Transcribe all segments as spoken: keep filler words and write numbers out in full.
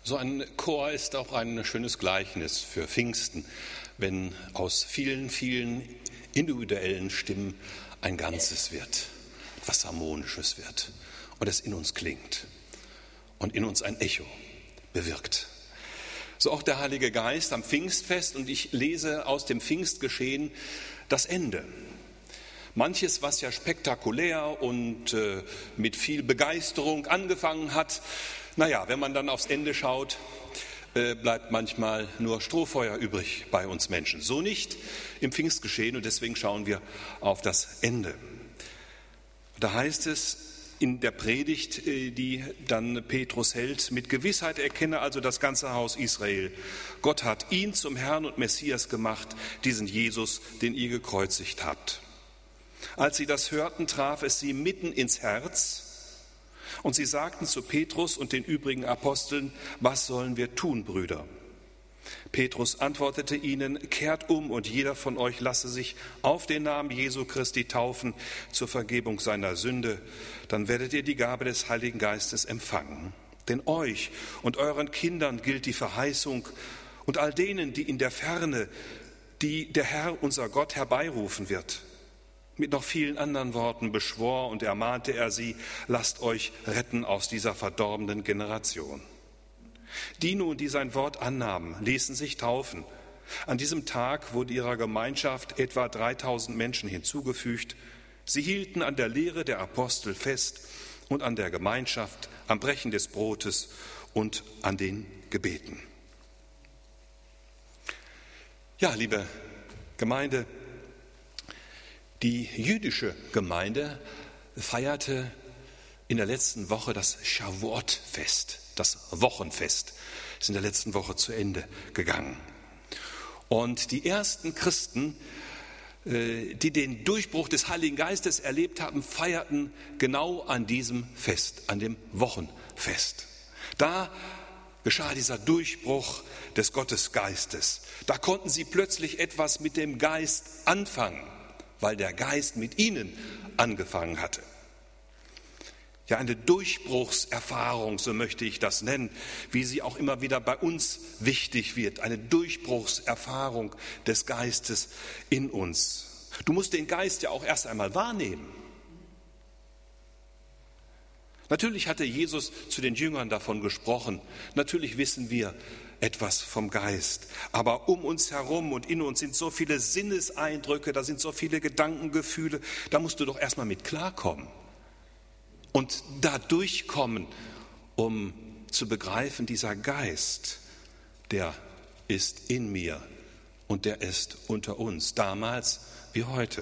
So ein Chor ist auch ein schönes Gleichnis für Pfingsten, wenn aus vielen, vielen individuellen Stimmen ein Ganzes wird, etwas Harmonisches wird und es in uns klingt und in uns ein Echo bewirkt. So auch der Heilige Geist am Pfingstfest, und ich lese aus dem Pfingstgeschehen das Ende. Manches, was ja spektakulär und äh, mit viel Begeisterung angefangen hat, naja, wenn man dann aufs Ende schaut, äh, bleibt manchmal nur Strohfeuer übrig bei uns Menschen. So nicht im Pfingstgeschehen, und deswegen schauen wir auf das Ende. Da heißt es in der Predigt, äh, die dann Petrus hält: Mit Gewissheit erkenne also das ganze Haus Israel: Gott hat ihn zum Herrn und Messias gemacht, diesen Jesus, den ihr gekreuzigt habt. Als sie das hörten, traf es sie mitten ins Herz, und sie sagten zu Petrus und den übrigen Aposteln: Was sollen wir tun, Brüder? Petrus antwortete ihnen: Kehrt um und jeder von euch lasse sich auf den Namen Jesu Christi taufen zur Vergebung seiner Sünde, dann werdet ihr die Gabe des Heiligen Geistes empfangen. Denn euch und euren Kindern gilt die Verheißung und all denen, die in der Ferne, die der Herr, unser Gott, herbeirufen wird. Mit noch vielen anderen Worten beschwor und ermahnte er sie: Lasst euch retten aus dieser verdorbenen Generation. Die nun, die sein Wort annahmen, ließen sich taufen. An diesem Tag wurde ihrer Gemeinschaft etwa dreitausend Menschen hinzugefügt. Sie hielten an der Lehre der Apostel fest und an der Gemeinschaft, am Brechen des Brotes und an den Gebeten. Ja, liebe Gemeinde, die jüdische Gemeinde feierte in der letzten Woche das Shavuot-Fest, das Wochenfest. Ist in der letzten Woche zu Ende gegangen. Und die ersten Christen, die den Durchbruch des Heiligen Geistes erlebt haben, feierten genau an diesem Fest, an dem Wochenfest. Da geschah dieser Durchbruch des Gottesgeistes. Da konnten sie plötzlich etwas mit dem Geist anfangen, weil der Geist mit ihnen angefangen hatte. Ja, eine Durchbruchserfahrung, so möchte ich das nennen, wie sie auch immer wieder bei uns wichtig wird. Eine Durchbruchserfahrung des Geistes in uns. Du musst den Geist ja auch erst einmal wahrnehmen. Natürlich hatte Jesus zu den Jüngern davon gesprochen. Natürlich wissen wir etwas vom Geist. Aber um uns herum und in uns sind so viele Sinneseindrücke, da sind so viele Gedankengefühle, da musst du doch erstmal mit klarkommen und da durchkommen, um zu begreifen, dieser Geist, der ist in mir und der ist unter uns, damals wie heute.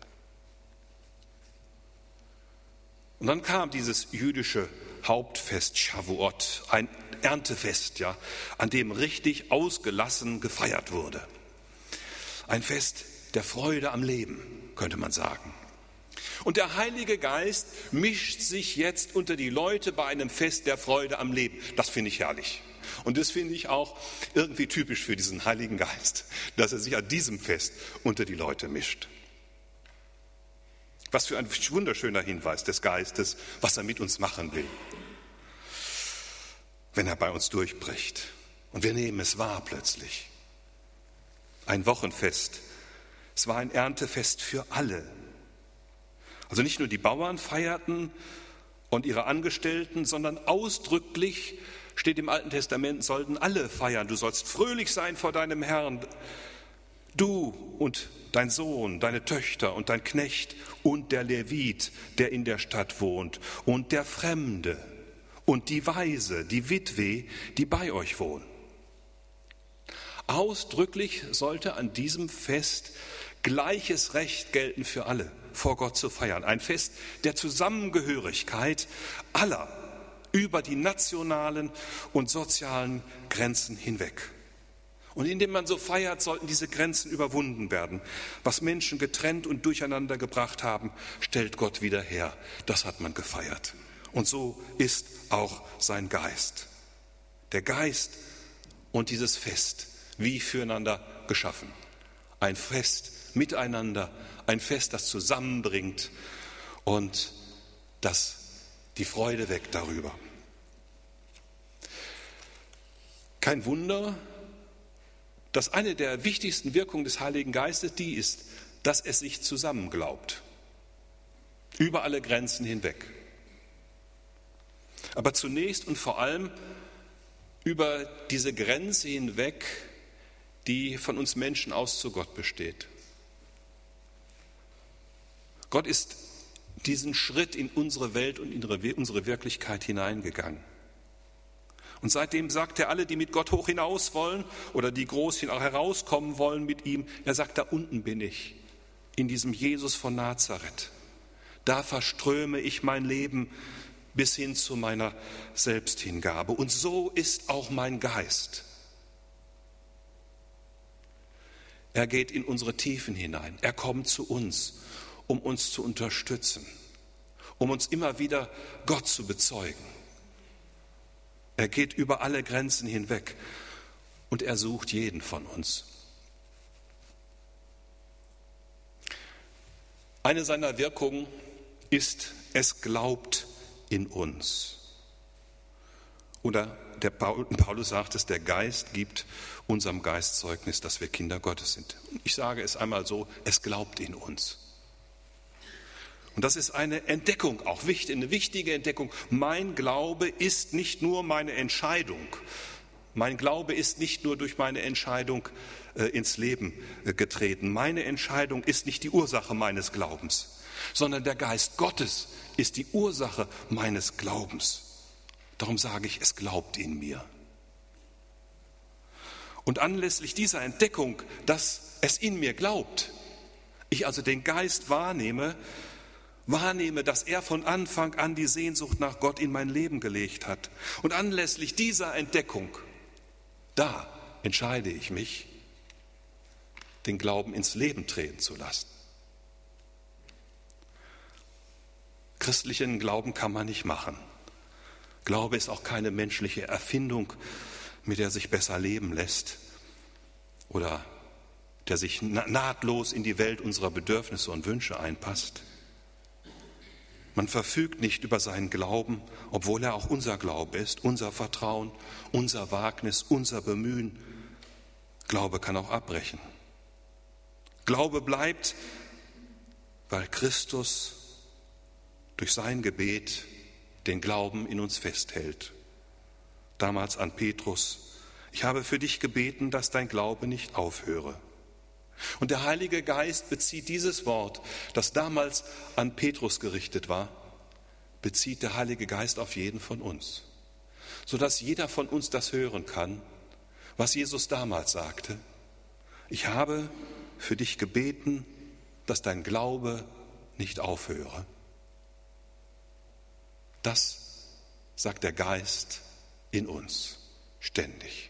Und dann kam dieses jüdische Hauptfest Shavuot, ein Erntefest, ja, an dem richtig ausgelassen gefeiert wurde. Ein Fest der Freude am Leben, könnte man sagen. Und der Heilige Geist mischt sich jetzt unter die Leute bei einem Fest der Freude am Leben. Das finde ich herrlich. Und das finde ich auch irgendwie typisch für diesen Heiligen Geist, dass er sich an diesem Fest unter die Leute mischt. Was für ein wunderschöner Hinweis des Geistes, was er mit uns machen will, wenn er bei uns durchbricht. Und wir nehmen es wahr plötzlich. Ein Wochenfest. Es war ein Erntefest für alle. Also nicht nur die Bauern feierten und ihre Angestellten, sondern ausdrücklich steht im Alten Testament, sollten alle feiern. Du sollst fröhlich sein vor deinem Herrn. Du und dein Sohn, deine Töchter und dein Knecht und der Levit, der in der Stadt wohnt, und der Fremde und die Waise, die Witwe, die bei euch wohnen. Ausdrücklich sollte an diesem Fest gleiches Recht gelten für alle, vor Gott zu feiern. Ein Fest der Zusammengehörigkeit aller über die nationalen und sozialen Grenzen hinweg. Und indem man so feiert, sollten diese Grenzen überwunden werden. Was Menschen getrennt und durcheinander gebracht haben, stellt Gott wieder her. Das hat man gefeiert. Und so ist auch sein Geist. Der Geist und dieses Fest, wie füreinander geschaffen. Ein Fest miteinander, ein Fest, das zusammenbringt und das die Freude weckt darüber. Kein Wunder, dass eine der wichtigsten Wirkungen des Heiligen Geistes die ist, dass es sich zusammenglaubt. Über alle Grenzen hinweg. Aber zunächst und vor allem über diese Grenze hinweg, die von uns Menschen aus zu Gott besteht. Gott ist diesen Schritt in unsere Welt und in unsere Wirklichkeit hineingegangen. Und seitdem sagt er, alle, die mit Gott hoch hinaus wollen oder die groß herauskommen wollen mit ihm, er sagt, da unten bin ich, in diesem Jesus von Nazareth. Da verströme ich mein Leben bis hin zu meiner Selbsthingabe. Und so ist auch mein Geist. Er geht in unsere Tiefen hinein. Er kommt zu uns, um uns zu unterstützen, um uns immer wieder Gott zu bezeugen. Er geht über alle Grenzen hinweg und er sucht jeden von uns. Eine seiner Wirkungen ist, es glaubt in uns. Oder der Paulus sagt es, der Geist gibt unserem Geist Zeugnis, dass wir Kinder Gottes sind. Ich sage es einmal so, es glaubt in uns. Und das ist eine Entdeckung, auch eine wichtige Entdeckung. Mein Glaube ist nicht nur meine Entscheidung. Mein Glaube ist nicht nur durch meine Entscheidung äh, ins Leben äh, getreten. Meine Entscheidung ist nicht die Ursache meines Glaubens, sondern der Geist Gottes ist die Ursache meines Glaubens. Darum sage ich, es glaubt in mir. Und anlässlich dieser Entdeckung, dass es in mir glaubt, ich also den Geist wahrnehme, wahrnehme, dass er von Anfang an die Sehnsucht nach Gott in mein Leben gelegt hat. Und anlässlich dieser Entdeckung, da entscheide ich mich, den Glauben ins Leben treten zu lassen. Christlichen Glauben kann man nicht machen. Glaube ist auch keine menschliche Erfindung, mit der sich besser leben lässt oder der sich nahtlos in die Welt unserer Bedürfnisse und Wünsche einpasst. Man verfügt nicht über seinen Glauben, obwohl er auch unser Glaube ist, unser Vertrauen, unser Wagnis, unser Bemühen. Glaube kann auch abbrechen. Glaube bleibt, weil Christus durch sein Gebet den Glauben in uns festhält. Damals an Petrus: Ich habe für dich gebeten, dass dein Glaube nicht aufhöre. Und der Heilige Geist bezieht dieses Wort, das damals an Petrus gerichtet war, bezieht der Heilige Geist auf jeden von uns, sodass jeder von uns das hören kann, was Jesus damals sagte: Ich habe für dich gebeten, dass dein Glaube nicht aufhöre. Das sagt der Geist in uns ständig.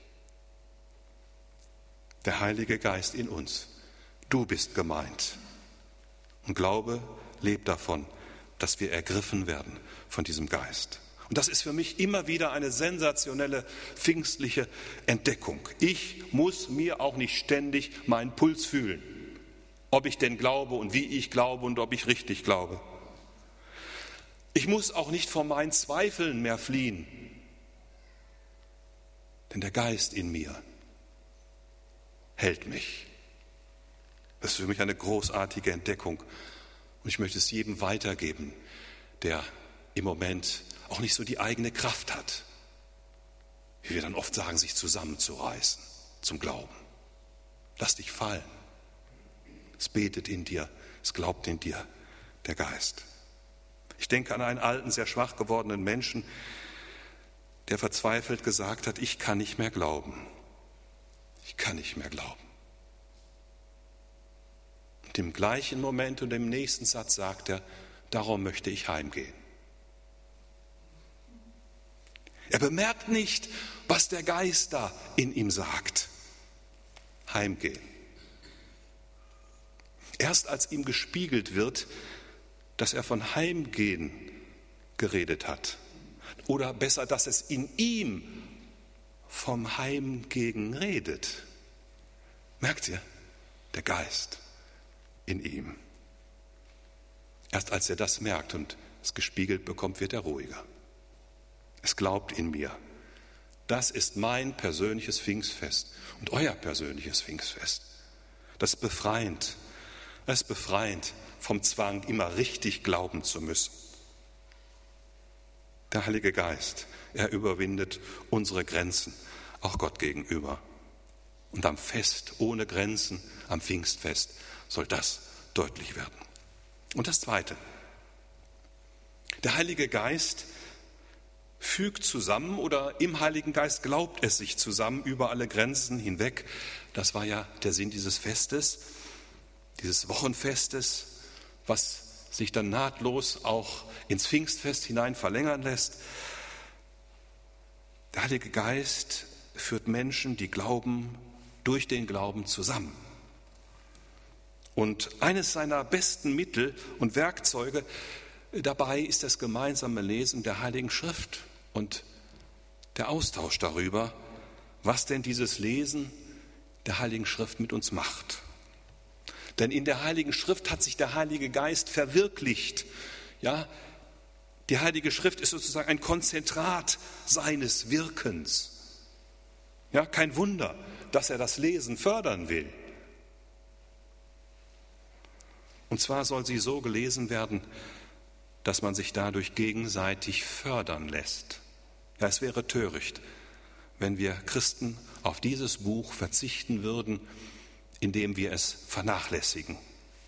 Der Heilige Geist in uns. Du bist gemeint. Und Glaube lebt davon, dass wir ergriffen werden von diesem Geist. Und das ist für mich immer wieder eine sensationelle pfingstliche Entdeckung. Ich muss mir auch nicht ständig meinen Puls fühlen, ob ich denn glaube und wie ich glaube und ob ich richtig glaube. Ich muss auch nicht vor meinen Zweifeln mehr fliehen, denn der Geist in mir hält mich. Das ist für mich eine großartige Entdeckung und ich möchte es jedem weitergeben, der im Moment auch nicht so die eigene Kraft hat, wie wir dann oft sagen, sich zusammenzureißen zum Glauben. Lass dich fallen. Es betet in dir, es glaubt in dir der Geist. Ich denke an einen alten, sehr schwach gewordenen Menschen, der verzweifelt gesagt hat: Ich kann nicht mehr glauben. Ich kann nicht mehr glauben. Und im gleichen Moment und im nächsten Satz sagt er: Darum möchte ich heimgehen. Er bemerkt nicht, was der Geist da in ihm sagt. Heimgehen. Erst als ihm gespiegelt wird, dass er von Heimgehen geredet hat, oder besser, dass es in ihm vom Heimgehen redet. Merkt ihr? Der Geist in ihm. Erst als er das merkt und es gespiegelt bekommt, wird er ruhiger. Es glaubt in mir, Das ist mein persönliches Pfingstfest und euer persönliches Pfingstfest. Das ist befreiend. Das ist befreiend vom Zwang, immer richtig glauben zu müssen. Der Heilige Geist, er überwindet unsere Grenzen, auch Gott gegenüber. Und am Fest ohne Grenzen, am Pfingstfest, soll das deutlich werden. Und das Zweite. Der Heilige Geist fügt zusammen oder im Heiligen Geist glaubt es sich zusammen über alle Grenzen hinweg. Das war ja der Sinn dieses Festes, dieses Wochenfestes, was sich dann nahtlos auch ins Pfingstfest hinein verlängern lässt. Der Heilige Geist führt Menschen, die glauben, durch den Glauben zusammen. Und eines seiner besten Mittel und Werkzeuge dabei ist das gemeinsame Lesen der Heiligen Schrift und der Austausch darüber, was denn dieses Lesen der Heiligen Schrift mit uns macht. Denn in der Heiligen Schrift hat sich der Heilige Geist verwirklicht. Ja, die Heilige Schrift ist sozusagen ein Konzentrat seines Wirkens. Ja, kein Wunder, dass er das Lesen fördern will. Und zwar soll sie so gelesen werden, dass man sich dadurch gegenseitig fördern lässt. Ja, es wäre töricht, wenn wir Christen auf dieses Buch verzichten würden, indem wir es vernachlässigen.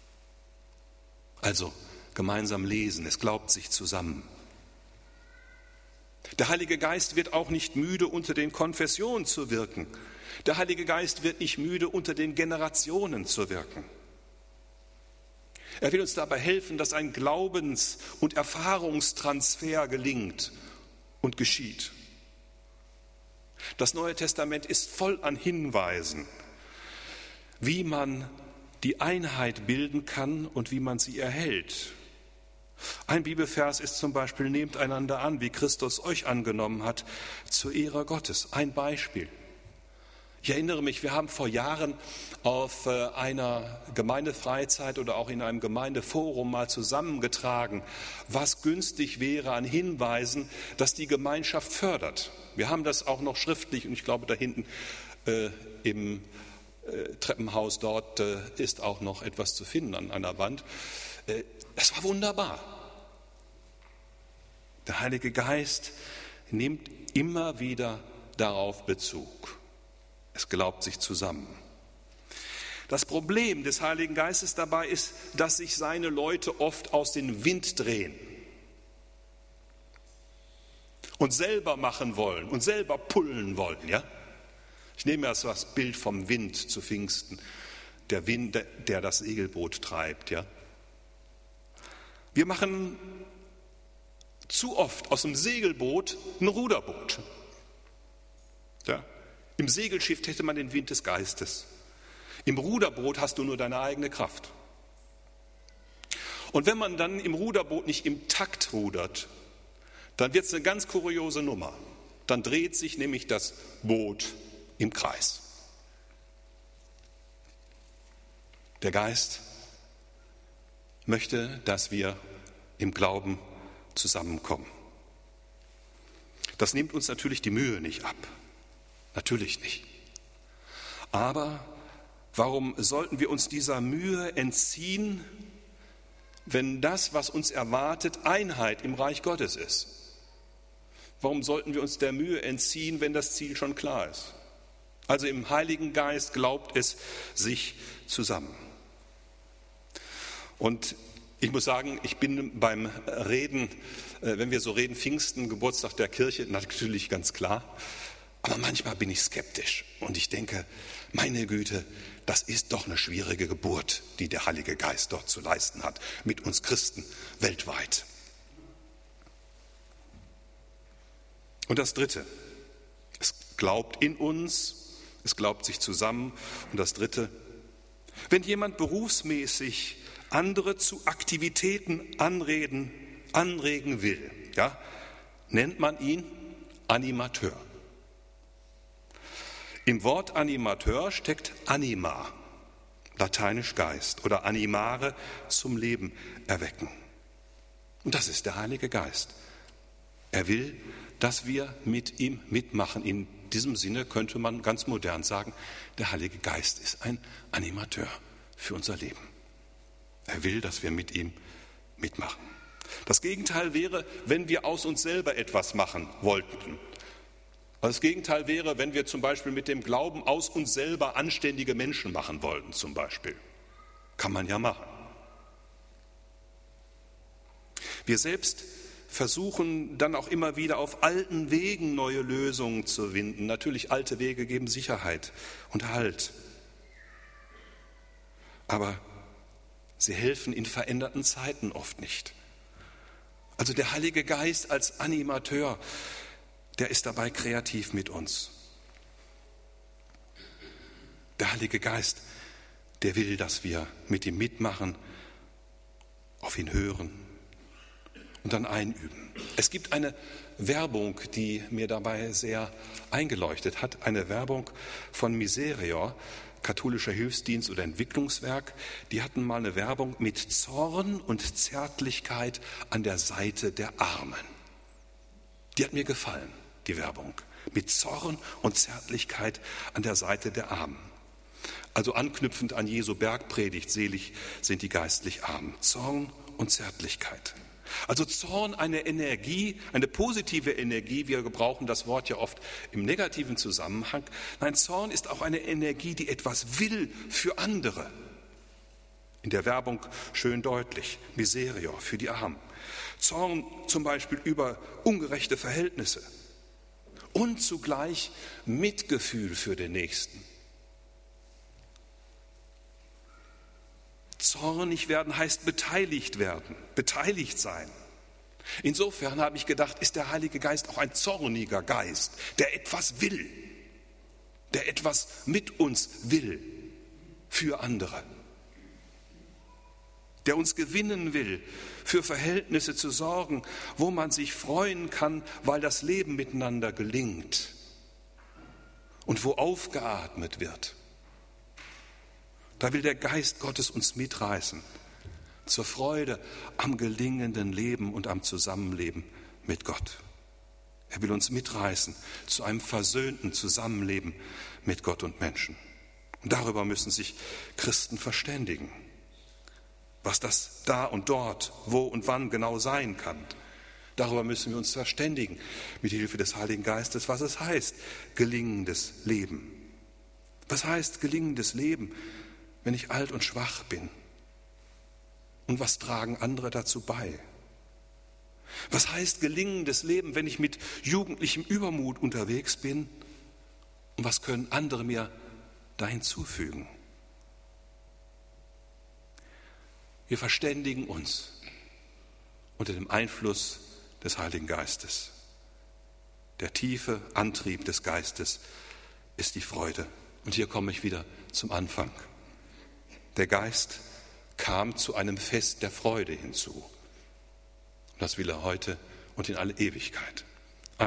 Also gemeinsam lesen, es glaubt sich zusammen. Der Heilige Geist wird auch nicht müde, unter den Konfessionen zu wirken. Der Heilige Geist wird nicht müde, unter den Generationen zu wirken. Er will uns dabei helfen, dass ein Glaubens- und Erfahrungstransfer gelingt und geschieht. Das Neue Testament ist voll an Hinweisen, wie man die Einheit bilden kann und wie man sie erhält. Ein Bibelvers ist zum Beispiel: Nehmt einander an, wie Christus euch angenommen hat, zur Ehre Gottes. Ein Beispiel. Ich erinnere mich, wir haben vor Jahren auf einer Gemeindefreizeit oder auch in einem Gemeindeforum mal zusammengetragen, was günstig wäre an Hinweisen, dass die Gemeinschaft fördert. Wir haben das auch noch schriftlich und ich glaube da hinten äh, im äh, Treppenhaus dort äh, ist auch noch etwas zu finden an einer Wand. Äh, das war wunderbar. Der Heilige Geist nimmt immer wieder darauf Bezug. Es glaubt sich zusammen. Das Problem des Heiligen Geistes dabei ist, dass sich seine Leute oft aus dem Wind drehen und selber machen wollen und selber pullen wollen. Ja? Ich nehme erst das Bild vom Wind zu Pfingsten, der Wind, der das Segelboot treibt. Ja? Wir machen zu oft aus dem Segelboot ein Ruderboot. Ja? Im Segelschiff hätte man den Wind des Geistes. Im Ruderboot hast du nur deine eigene Kraft. Und wenn man dann im Ruderboot nicht im Takt rudert, dann wird es eine ganz kuriose Nummer. Dann dreht sich nämlich das Boot im Kreis. Der Geist möchte, dass wir im Glauben zusammenkommen. Das nimmt uns natürlich die Mühe nicht ab. Natürlich nicht. Aber warum sollten wir uns dieser Mühe entziehen, wenn das, was uns erwartet, Einheit im Reich Gottes ist? Warum sollten wir uns der Mühe entziehen, wenn das Ziel schon klar ist? Also im Heiligen Geist glaubt es sich zusammen. Und ich muss sagen, ich bin beim Reden, wenn wir so reden, Pfingsten, Geburtstag der Kirche, natürlich ganz klar. Aber manchmal bin ich skeptisch und ich denke, meine Güte, das ist doch eine schwierige Geburt, die der Heilige Geist dort zu leisten hat, mit uns Christen weltweit. Und das Dritte, es glaubt in uns, es glaubt sich zusammen. Und das Dritte, wenn jemand berufsmäßig andere zu Aktivitäten anreden, anregen will, ja, nennt man ihn Animateur. Im Wort Animateur steckt Anima, lateinisch Geist, oder animare, zum Leben erwecken. Und das ist der Heilige Geist. Er will, dass wir mit ihm mitmachen. In diesem Sinne könnte man ganz modern sagen, der Heilige Geist ist ein Animateur für unser Leben. Er will, dass wir mit ihm mitmachen. Das Gegenteil wäre, wenn wir aus uns selber etwas machen wollten. Das Gegenteil wäre, wenn wir zum Beispiel mit dem Glauben aus uns selber anständige Menschen machen wollten, zum Beispiel. Kann man ja machen. Wir selbst versuchen dann auch immer wieder auf alten Wegen neue Lösungen zu finden. Natürlich, alte Wege geben Sicherheit und Halt. Aber sie helfen in veränderten Zeiten oft nicht. Also der Heilige Geist als Animateur, der ist dabei kreativ mit uns. Der Heilige Geist, der will, dass wir mit ihm mitmachen, auf ihn hören und dann einüben. Es gibt eine Werbung, die mir dabei sehr eingeleuchtet hat, eine Werbung von Miserior, katholischer Hilfsdienst oder Entwicklungswerk. Die hatten mal eine Werbung mit Zorn und Zärtlichkeit an der Seite der Armen. Die hat mir gefallen, die Werbung. Mit Zorn und Zärtlichkeit an der Seite der Armen. Also anknüpfend an Jesu Bergpredigt, selig sind die geistlich Armen. Zorn und Zärtlichkeit. Also Zorn, eine Energie, eine positive Energie, wir gebrauchen das Wort ja oft im negativen Zusammenhang. Nein, Zorn ist auch eine Energie, die etwas will für andere. In der Werbung schön deutlich, Miserior für die Armen. Zorn zum Beispiel über ungerechte Verhältnisse und zugleich Mitgefühl für den Nächsten. Zornig werden heißt beteiligt werden, beteiligt sein. Insofern habe ich gedacht, ist der Heilige Geist auch ein zorniger Geist, der etwas will, der etwas mit uns will für andere, der uns gewinnen will, für Verhältnisse zu sorgen, wo man sich freuen kann, weil das Leben miteinander gelingt und wo aufgeatmet wird. Da will der Geist Gottes uns mitreißen, zur Freude am gelingenden Leben und am Zusammenleben mit Gott. Er will uns mitreißen zu einem versöhnten Zusammenleben mit Gott und Menschen. Und darüber müssen sich Christen verständigen, was das da und dort, wo und wann genau sein kann. Darüber müssen wir uns verständigen, mit Hilfe des Heiligen Geistes, was es heißt, gelingendes Leben. Was heißt gelingendes Leben, wenn ich alt und schwach bin? Und was tragen andere dazu bei? Was heißt gelingendes Leben, wenn ich mit jugendlichem Übermut unterwegs bin? Und was können andere mir da hinzufügen? Wir verständigen uns unter dem Einfluss des Heiligen Geistes. Der tiefe Antrieb des Geistes ist die Freude. Und hier komme ich wieder zum Anfang. Der Geist kam zu einem Fest der Freude hinzu. Und das will er heute und in alle Ewigkeit.